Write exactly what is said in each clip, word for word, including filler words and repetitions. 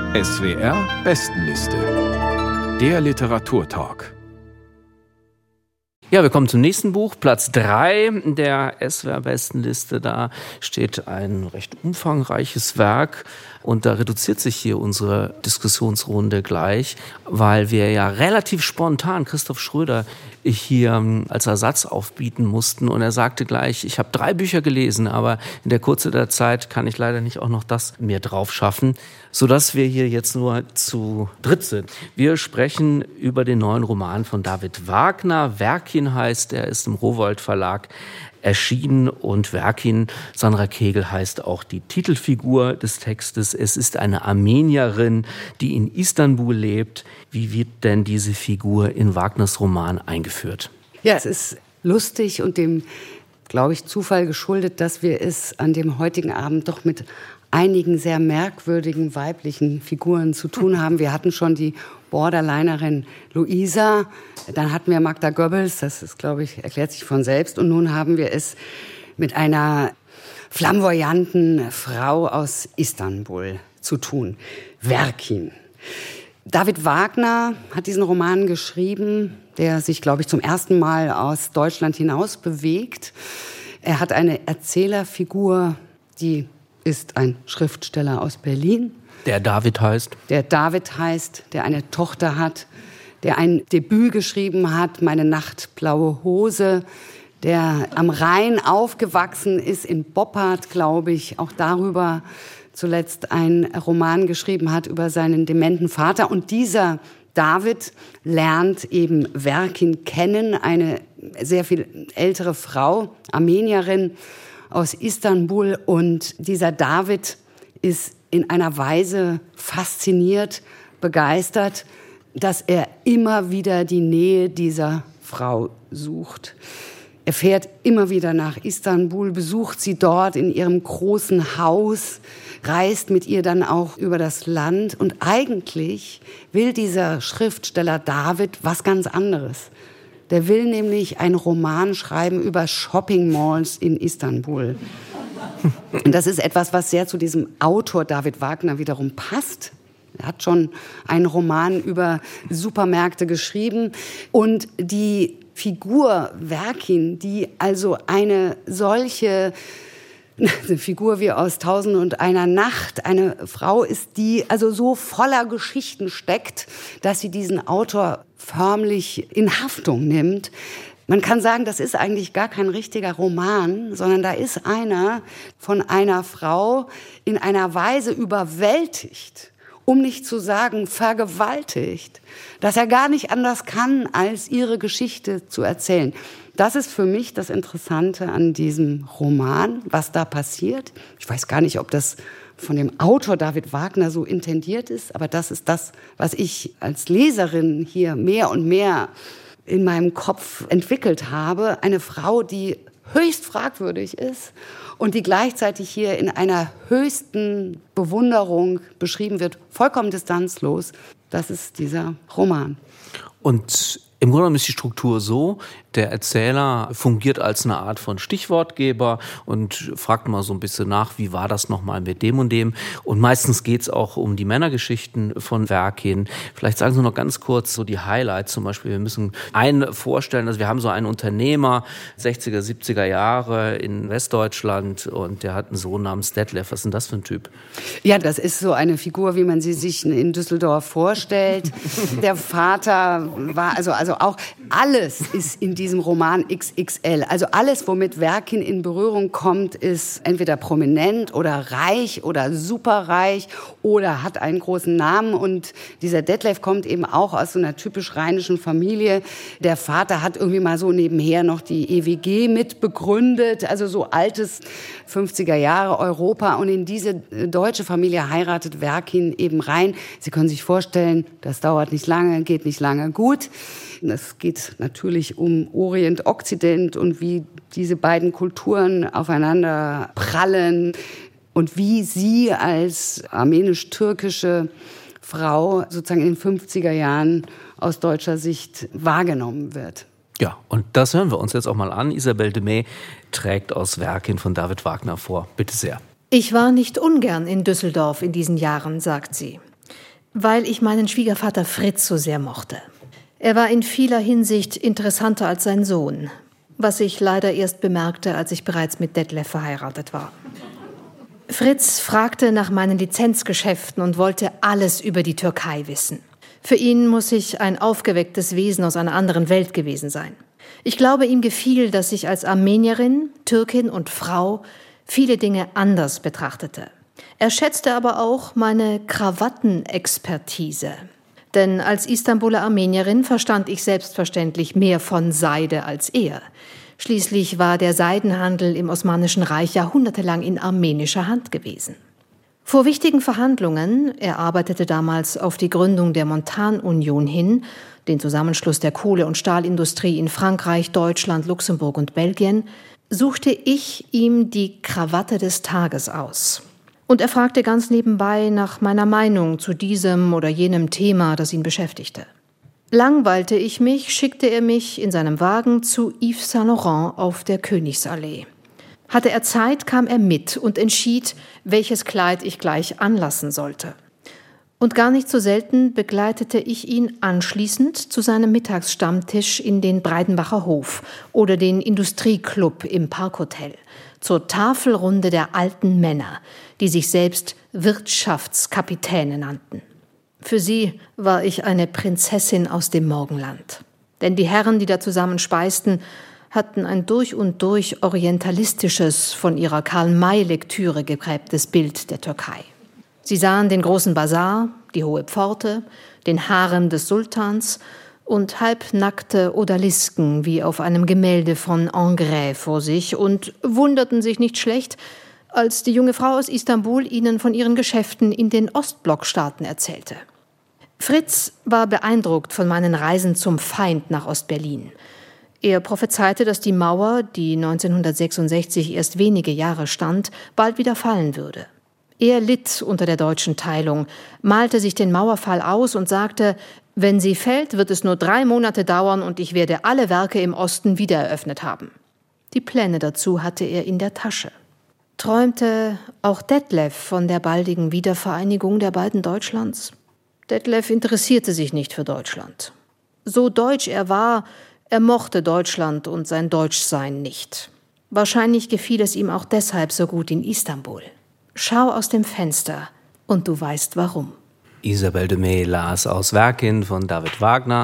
S W R Bestenliste. Der Literaturtalk. Ja, wir kommen zum nächsten Buch, Platz drei der S W R-Bestenliste. Da steht ein recht umfangreiches Werk und da reduziert sich hier unsere Diskussionsrunde gleich, weil wir ja relativ spontan Christoph Schröder hier als Ersatz aufbieten mussten und er sagte gleich, ich habe drei Bücher gelesen, aber in der Kürze der Zeit kann ich leider nicht auch noch das mir drauf schaffen, sodass wir hier jetzt nur zu dritt sind. Wir sprechen über den neuen Roman von David Wagner. Werkin heißt, er ist im Rowohlt Verlag erschienen und Werkin, Sandra Kegel, heißt auch die Titelfigur des Textes. Es ist eine Armenierin, die in Istanbul lebt. Wie wird denn diese Figur in Wagners Roman eingeführt? Ja, es ist lustig und dem, glaube ich, Zufall geschuldet, dass wir es an dem heutigen Abend doch mit einigen sehr merkwürdigen weiblichen Figuren zu tun haben. Wir hatten schon die Borderlinerin Luisa, dann hatten wir Magda Goebbels, das ist, glaube ich, erklärt sich von selbst. Und nun haben wir es mit einer flamboyanten Frau aus Istanbul zu tun, Werkin. David Wagner hat diesen Roman geschrieben, der sich, glaube ich, zum ersten Mal aus Deutschland hinaus bewegt. Er hat eine Erzählerfigur, die ist ein Schriftsteller aus Berlin. Der David heißt? Der David heißt, der eine Tochter hat, der ein Debüt geschrieben hat, Meine nachtblaue Hose, der am Rhein aufgewachsen ist, in Boppard, glaube ich, auch darüber zuletzt einen Roman geschrieben hat über seinen dementen Vater. Und dieser David lernt eben Werkin kennen, eine sehr viel ältere Frau, Armenierin aus Istanbul. Und dieser David ist in einer Weise fasziniert, begeistert, dass er immer wieder die Nähe dieser Frau sucht. Er fährt immer wieder nach Istanbul, besucht sie dort in ihrem großen Haus, reist mit ihr dann auch über das Land. Und eigentlich will dieser Schriftsteller David was ganz anderes. Der will nämlich einen Roman schreiben über Shopping-Malls in Istanbul. Und das ist etwas, was sehr zu diesem Autor David Wagner wiederum passt. Er hat schon einen Roman über Supermärkte geschrieben. Und die Figur Werkin, die also eine solche eine Figur wie aus Tausend und einer Nacht, eine Frau ist, die also so voller Geschichten steckt, dass sie diesen Autor förmlich in Haftung nimmt. Man kann sagen, das ist eigentlich gar kein richtiger Roman, sondern da ist einer von einer Frau in einer Weise überwältigt, um nicht zu sagen vergewaltigt, dass er gar nicht anders kann, als ihre Geschichte zu erzählen. Das ist für mich das Interessante an diesem Roman, was da passiert. Ich weiß gar nicht, ob das von dem Autor David Wagner so intendiert ist, aber das ist das, was ich als Leserin hier mehr und mehr in meinem Kopf entwickelt habe. Eine Frau, die höchst fragwürdig ist und die gleichzeitig hier in einer höchsten Bewunderung beschrieben wird, vollkommen distanzlos. Das ist dieser Roman. Und im Grunde genommen ist die Struktur so, der Erzähler fungiert als eine Art von Stichwortgeber und fragt mal so ein bisschen nach, wie war das nochmal mit dem und dem. Und meistens geht's auch um die Männergeschichten von Werkin. Vielleicht sagen Sie noch ganz kurz so die Highlights zum Beispiel. Wir müssen einen vorstellen, also wir haben so einen Unternehmer, sechziger, siebziger Jahre in Westdeutschland und der hat einen Sohn namens Detlef. Was ist denn das für ein Typ? Ja, das ist so eine Figur, wie man sie sich in Düsseldorf vorstellt. Der Vater war, also, also auch alles ist in diesem Roman X X L. Also alles, womit Werkin in Berührung kommt, ist entweder prominent oder reich oder superreich oder hat einen großen Namen. Und dieser Detlef kommt eben auch aus so einer typisch rheinischen Familie. Der Vater hat irgendwie mal so nebenher noch die E W G mitbegründet, also so altes fünfziger Jahre Europa. Und in diese deutsche Familie heiratet Werkin eben rein. Sie können sich vorstellen, das dauert nicht lange, geht nicht lange gut. Es geht natürlich um Orient, Okzident und wie diese beiden Kulturen aufeinander prallen und wie sie als armenisch-türkische Frau sozusagen in den fünfziger Jahren aus deutscher Sicht wahrgenommen wird. Ja, und das hören wir uns jetzt auch mal an. Isabelle Demey trägt aus Werkin von David Wagner vor. Bitte sehr. Ich war nicht ungern in Düsseldorf in diesen Jahren, sagt sie. Weil ich meinen Schwiegervater Fritz so sehr mochte. Er war in vieler Hinsicht interessanter als sein Sohn, was ich leider erst bemerkte, als ich bereits mit Detlef verheiratet war. Fritz fragte nach meinen Lizenzgeschäften und wollte alles über die Türkei wissen. Für ihn muss ich ein aufgewecktes Wesen aus einer anderen Welt gewesen sein. Ich glaube, ihm gefiel, dass ich als Armenierin, Türkin und Frau viele Dinge anders betrachtete. Er schätzte aber auch meine Krawattenexpertise. Denn als Istanbuler Armenierin verstand ich selbstverständlich mehr von Seide als er. Schließlich war der Seidenhandel im Osmanischen Reich jahrhundertelang in armenischer Hand gewesen. Vor wichtigen Verhandlungen, er arbeitete damals auf die Gründung der Montanunion hin, den Zusammenschluss der Kohle- und Stahlindustrie in Frankreich, Deutschland, Luxemburg und Belgien, suchte ich ihm die Krawatte des Tages aus. Und er fragte ganz nebenbei nach meiner Meinung zu diesem oder jenem Thema, das ihn beschäftigte. Langweilte ich mich, schickte er mich in seinem Wagen zu Yves Saint Laurent auf der Königsallee. Hatte er Zeit, kam er mit und entschied, welches Kleid ich gleich anlassen sollte. Und gar nicht so selten begleitete ich ihn anschließend zu seinem Mittagsstammtisch in den Breidenbacher Hof oder den Industrieclub im Parkhotel, zur Tafelrunde der alten Männer, die sich selbst Wirtschaftskapitäne nannten. Für sie war ich eine Prinzessin aus dem Morgenland. Denn die Herren, die da zusammen speisten, hatten ein durch und durch orientalistisches, von ihrer Karl-May-Lektüre geprägtes Bild der Türkei. Sie sahen den großen Basar, die hohe Pforte, den Harem des Sultans und halbnackte Odalisken wie auf einem Gemälde von Ingres vor sich und wunderten sich nicht schlecht, als die junge Frau aus Istanbul ihnen von ihren Geschäften in den Ostblockstaaten erzählte. Fritz war beeindruckt von meinen Reisen zum Feind nach Ostberlin. Er prophezeite, dass die Mauer, die neunzehnhundertsechsundsechzig erst wenige Jahre stand, bald wieder fallen würde. Er litt unter der deutschen Teilung, malte sich den Mauerfall aus und sagte, wenn sie fällt, wird es nur drei Monate dauern und ich werde alle Werke im Osten wieder eröffnet haben. Die Pläne dazu hatte er in der Tasche. Träumte auch Detlef von der baldigen Wiedervereinigung der beiden Deutschlands? Detlef interessierte sich nicht für Deutschland. So deutsch er war, er mochte Deutschland und sein Deutschsein nicht. Wahrscheinlich gefiel es ihm auch deshalb so gut in Istanbul. Schau aus dem Fenster und du weißt warum. Isabelle de May las aus Werkin von David Wagner.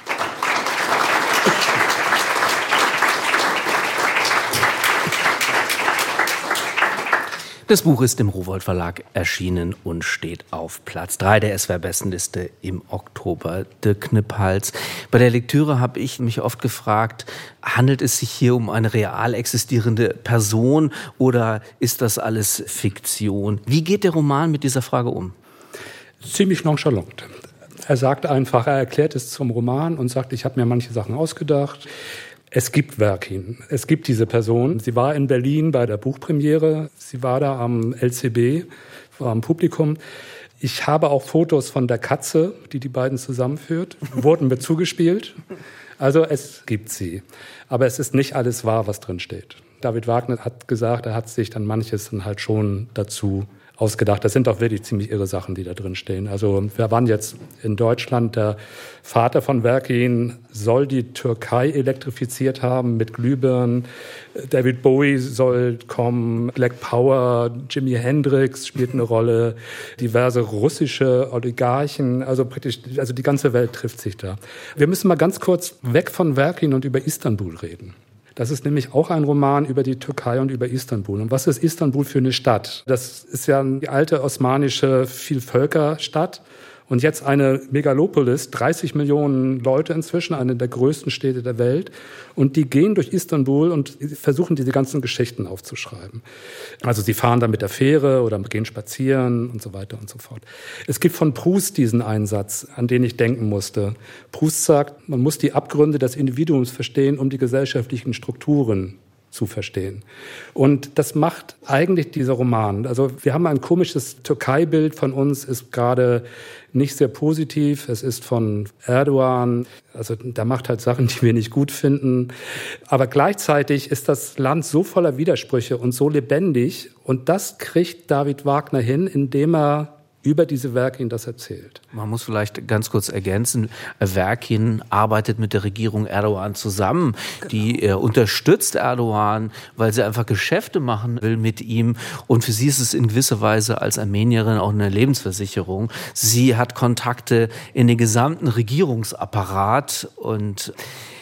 Das Buch ist im Rowohlt Verlag erschienen und steht auf Platz drei der S W R-Bestenliste im Oktober. Dirk Kniphals. Bei der Lektüre habe ich mich oft gefragt, handelt es sich hier um eine real existierende Person oder ist das alles Fiktion? Wie geht der Roman mit dieser Frage um? Ziemlich nonchalant. Er sagt einfach, er erklärt es zum Roman und sagt, ich habe mir manche Sachen ausgedacht. Es gibt Werkin, es gibt diese Person. Sie war in Berlin bei der Buchpremiere, sie war da am L C B, war am Publikum. Ich habe auch Fotos von der Katze, die die beiden zusammenführt, wurden mir zugespielt. Also es gibt sie, aber es ist nicht alles wahr, was drin steht. David Wagner hat gesagt, er hat sich dann manches dann halt schon dazu ausgedacht. Das sind doch wirklich ziemlich irre Sachen, die da drin stehen. Also wir waren jetzt in Deutschland, der Vater von Werkin soll die Türkei elektrifiziert haben mit Glühbirnen. David Bowie soll kommen, Black Power, Jimi Hendrix spielt eine Rolle, diverse russische Oligarchen, also praktisch, also die ganze Welt trifft sich da. Wir müssen mal ganz kurz weg von Werkin und über Istanbul reden. Das ist nämlich auch ein Roman über die Türkei und über Istanbul. Und was ist Istanbul für eine Stadt? Das ist ja eine alte osmanische Vielvölkerstadt und jetzt eine Megalopolis, dreißig Millionen Leute inzwischen, eine der größten Städte der Welt. Und die gehen durch Istanbul und versuchen, diese ganzen Geschichten aufzuschreiben. Also sie fahren da mit der Fähre oder gehen spazieren und so weiter und so fort. Es gibt von Proust diesen Einsatz, an den ich denken musste. Proust sagt, man muss die Abgründe des Individuums verstehen, um die gesellschaftlichen Strukturen zu verstehen. Und das macht eigentlich dieser Roman. Also wir haben ein komisches Türkei-Bild von uns, ist gerade nicht sehr positiv. Es ist von Erdogan, also der macht halt Sachen, die wir nicht gut finden. Aber gleichzeitig ist das Land so voller Widersprüche und so lebendig. Und das kriegt David Wagner hin, indem er über diese Werkin das erzählt. Man muss vielleicht ganz kurz ergänzen, Werkin arbeitet mit der Regierung Erdogan zusammen. Genau. Die äh, unterstützt Erdogan, weil sie einfach Geschäfte machen will mit ihm. Und für sie ist es in gewisser Weise als Armenierin auch eine Lebensversicherung. Sie hat Kontakte in den gesamten Regierungsapparat. Und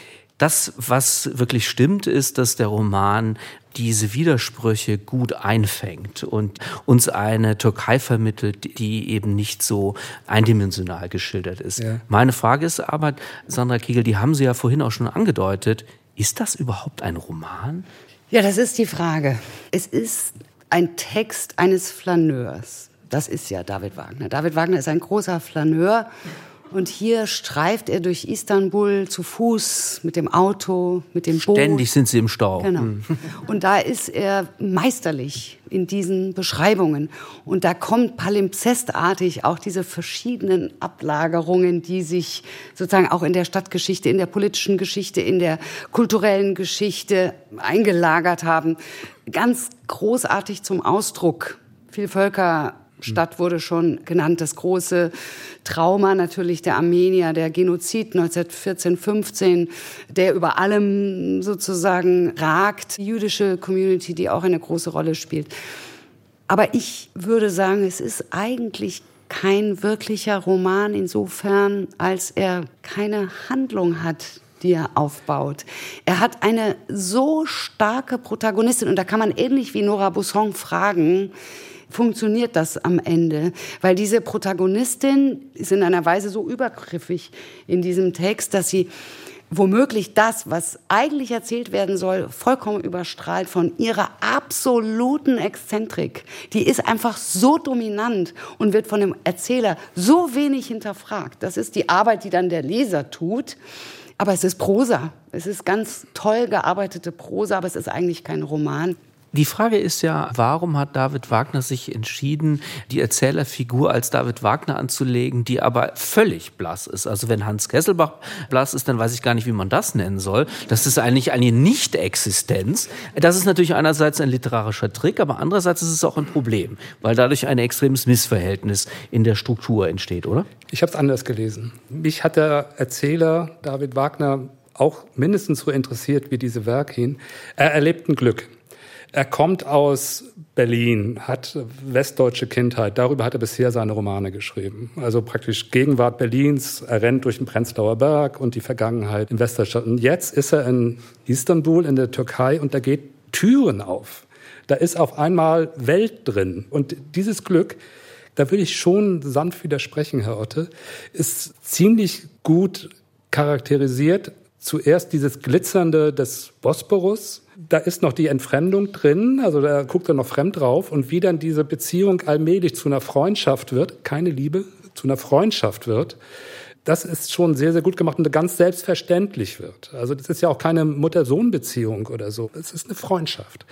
das, was wirklich stimmt, ist, dass der Roman diese Widersprüche gut einfängt und uns eine Türkei vermittelt, die eben nicht so eindimensional geschildert ist. Ja. Meine Frage ist aber, Sandra Kiegel, die haben Sie ja vorhin auch schon angedeutet, ist das überhaupt ein Roman? Ja, das ist die Frage. Es ist ein Text eines Flaneurs. Das ist ja David Wagner. David Wagner ist ein großer Flaneur. Und hier streift er durch Istanbul zu Fuß, mit dem Auto, mit dem Boot. Ständig sind sie im Stau. Genau. Und da ist er meisterlich in diesen Beschreibungen. Und da kommt palimpsestartig auch diese verschiedenen Ablagerungen, die sich sozusagen auch in der Stadtgeschichte, in der politischen Geschichte, in der kulturellen Geschichte eingelagert haben, ganz großartig zum Ausdruck. Vielvölker Stadt wurde schon genannt, das große Trauma natürlich der Armenier, der Genozid neunzehnhundertvierzehn fünfzehn, der über allem sozusagen ragt, die jüdische Community, die auch eine große Rolle spielt. Aber ich würde sagen, es ist eigentlich kein wirklicher Roman insofern, als er keine Handlung hat, die er aufbaut. Er hat eine so starke Protagonistin, und da kann man ähnlich wie Nora Busson fragen, funktioniert das am Ende? Weil diese Protagonistin ist in einer Weise so übergriffig in diesem Text, dass sie womöglich das, was eigentlich erzählt werden soll, vollkommen überstrahlt von ihrer absoluten Exzentrik. Die ist einfach so dominant und wird von dem Erzähler so wenig hinterfragt. Das ist die Arbeit, die dann der Leser tut. Aber es ist Prosa. Es ist ganz toll gearbeitete Prosa, aber es ist eigentlich kein Roman. Die Frage ist ja, warum hat David Wagner sich entschieden, die Erzählerfigur als David Wagner anzulegen, die aber völlig blass ist. Also wenn Hans Kesselbach blass ist, dann weiß ich gar nicht, wie man das nennen soll. Das ist eigentlich eine Nicht-Existenz. Das ist natürlich einerseits ein literarischer Trick, aber andererseits ist es auch ein Problem, weil dadurch ein extremes Missverhältnis in der Struktur entsteht, oder? Ich habe es anders gelesen. Mich hat der Erzähler David Wagner auch mindestens so interessiert wie diese Werkin. Er erlebt ein Glück. Er kommt aus Berlin, hat westdeutsche Kindheit. Darüber hat er bisher seine Romane geschrieben. Also praktisch Gegenwart Berlins. Er rennt durch den Prenzlauer Berg und die Vergangenheit in Westdeutschland. Und jetzt ist er in Istanbul, in der Türkei, und da geht Türen auf. Da ist auf einmal Welt drin. Und dieses Glück, da will ich schon sanft widersprechen, Herr Otte, ist ziemlich gut charakterisiert. Zuerst dieses Glitzernde des Bosporus. Da ist noch die Entfremdung drin, also da guckt er noch fremd drauf. Und wie dann diese Beziehung allmählich zu einer Freundschaft wird, keine Liebe, zu einer Freundschaft wird, das ist schon sehr, sehr gut gemacht und ganz selbstverständlich wird. Also das ist ja auch keine Mutter-Sohn-Beziehung oder so, es ist eine Freundschaft.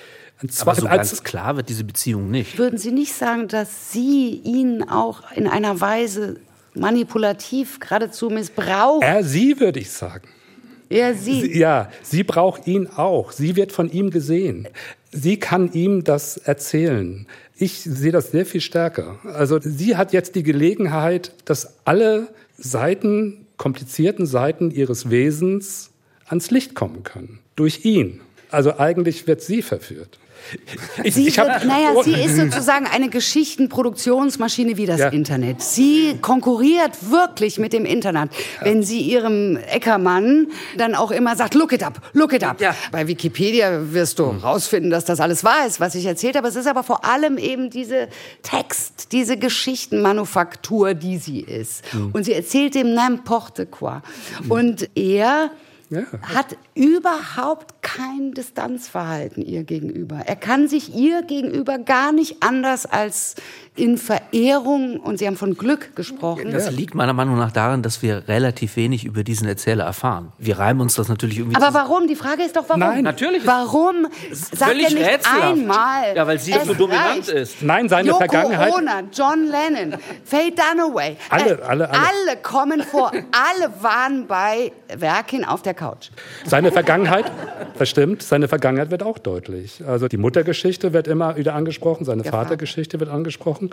Aber so ganz klar wird diese Beziehung nicht. Würden Sie nicht sagen, dass Sie ihn auch in einer Weise manipulativ geradezu missbrauchen? Er, sie, würde ich sagen. Ja, sie. sie. Ja, sie braucht ihn auch. Sie wird von ihm gesehen. Sie kann ihm das erzählen. Ich sehe das sehr viel stärker. Also sie hat jetzt die Gelegenheit, dass alle Seiten, komplizierten Seiten ihres Wesens ans Licht kommen können. Durch ihn. Also eigentlich wird sie verführt. Ich, sie, ich hab, wird, naja, oh. sie ist sozusagen eine Geschichtenproduktionsmaschine wie das ja. Internet. Sie konkurriert wirklich mit dem Internet. Ja. Wenn sie ihrem Eckermann dann auch immer sagt, look it up, look it up. Ja. Bei Wikipedia wirst du hm. rausfinden, dass das alles wahr ist, was ich erzählt habe. Es ist aber vor allem eben diese Text, diese Geschichtenmanufaktur, die sie ist. Hm. Und sie erzählt dem n'importe quoi. Hm. Und er... Ja. hat überhaupt kein Distanzverhalten ihr gegenüber. Er kann sich ihr gegenüber gar nicht anders als in Verehrung, und Sie haben von Glück gesprochen. Das liegt meiner Meinung nach daran, dass wir relativ wenig über diesen Erzähler erfahren. Wir reimen uns das natürlich irgendwie Aber warum? Die Frage ist doch, warum? Nein, natürlich. Warum sagt er nicht rätselhaft. einmal? Ja, weil sie so dominant ist. Nein, seine Yoko Vergangenheit. Ono, John Lennon, Faye Dunaway. Alle, alle, alle. Alle kommen vor. Alle waren bei Werkin auf der Couch. Seine Vergangenheit, das stimmt, seine Vergangenheit wird auch deutlich. Also die Muttergeschichte wird immer wieder angesprochen, seine ja, Vatergeschichte wird angesprochen.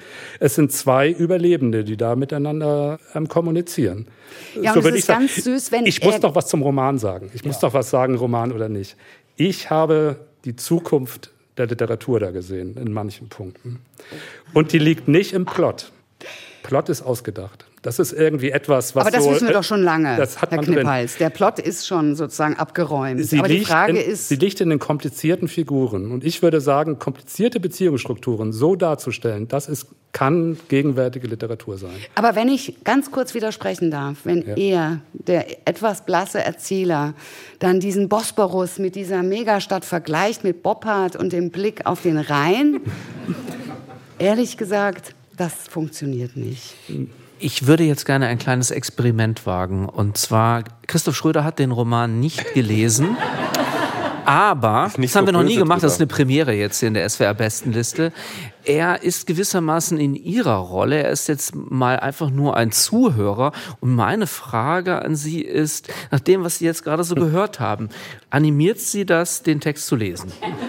Es sind zwei Überlebende, die da miteinander ähm, kommunizieren. Ja, und so es ist ganz süß, wenn Ich muss doch was zum Roman sagen. Ich muss ja. doch was sagen, Roman oder nicht. Ich habe die Zukunft der Literatur da gesehen, in manchen Punkten. Und die liegt nicht im Plot. Plot ist ausgedacht. Das ist irgendwie etwas, was Aber das so, wissen wir doch schon lange, das hat Herr man Kniphals. Der Plot ist schon sozusagen abgeräumt. Sie Aber die liegt Frage in, ist... Sie liegt in den komplizierten Figuren. Und ich würde sagen, komplizierte Beziehungsstrukturen so darzustellen, das ist, kann gegenwärtige Literatur sein. Aber wenn ich ganz kurz widersprechen darf, wenn ja. er, der etwas blasse Erzähler, dann diesen Bosporus mit dieser Megastadt vergleicht, mit Boppard und dem Blick auf den Rhein, ehrlich gesagt, das funktioniert nicht. Ich würde jetzt gerne ein kleines Experiment wagen. Und zwar, Christoph Schröder hat den Roman nicht gelesen. Aber, das so haben wir noch nie gemacht, drüber. Das ist eine Premiere jetzt hier in der S W R-Bestenliste. Er ist gewissermaßen in Ihrer Rolle. Er ist jetzt mal einfach nur ein Zuhörer. Und meine Frage an Sie ist, nach dem, was Sie jetzt gerade so gehört haben, animiert Sie das, den Text zu lesen?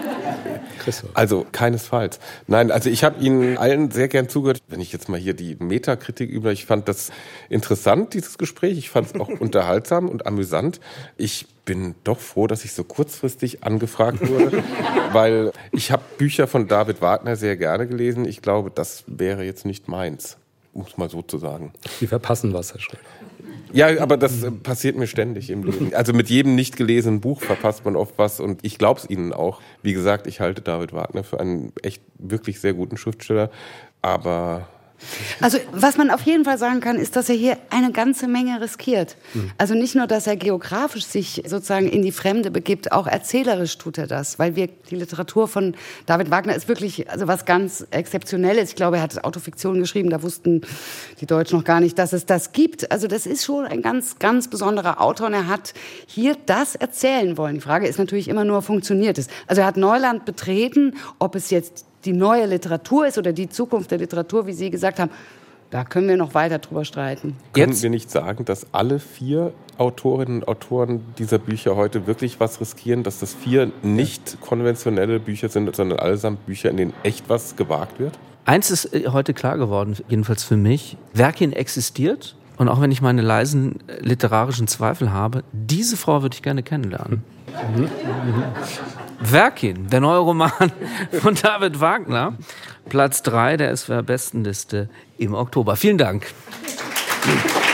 Also keinesfalls. Nein, also ich habe Ihnen allen sehr gern zugehört. Wenn ich jetzt mal hier die Metakritik übe, ich fand das interessant, dieses Gespräch. Ich fand es auch unterhaltsam und amüsant. Ich bin doch froh, dass ich so kurzfristig angefragt wurde, weil ich habe Bücher von David Wagner sehr gerne gelesen. Ich glaube, das wäre jetzt nicht meins, muss mal so zu sagen. Sie verpassen was, Herr Schröder. Ja, aber das äh, passiert mir ständig im Leben. Also mit jedem nicht gelesenen Buch verpasst man oft was und ich glaube es Ihnen auch. Wie gesagt, ich halte David Wagner für einen echt wirklich sehr guten Schriftsteller, aber... Also was man auf jeden Fall sagen kann, ist, dass er hier eine ganze Menge riskiert. Mhm. Also nicht nur, dass er geografisch sich sozusagen in die Fremde begibt, auch erzählerisch tut er das, weil wir die Literatur von David Wagner ist wirklich also was ganz Exzeptionelles. Ich glaube, er hat Autofiktion geschrieben, da wussten die Deutschen noch gar nicht, dass es das gibt. Also das ist schon ein ganz, ganz besonderer Autor und er hat hier das erzählen wollen. Die Frage ist natürlich immer nur, funktioniert es? Also er hat Neuland betreten, ob es jetzt die neue Literatur ist oder die Zukunft der Literatur, wie Sie gesagt haben, da können wir noch weiter drüber streiten. Können Jetzt? wir nicht sagen, dass alle vier Autorinnen und Autoren dieser Bücher heute wirklich was riskieren, dass das vier nicht konventionelle Bücher sind, sondern allesamt Bücher, in denen echt was gewagt wird? Eins ist heute klar geworden, jedenfalls für mich. Werkin existiert. Und auch wenn ich meine leisen literarischen Zweifel habe, diese Frau würde ich gerne kennenlernen. Mhm. Mhm. Werkin, der neue Roman von David Wagner, Platz drei der S W R-Bestenliste im Oktober. Vielen Dank.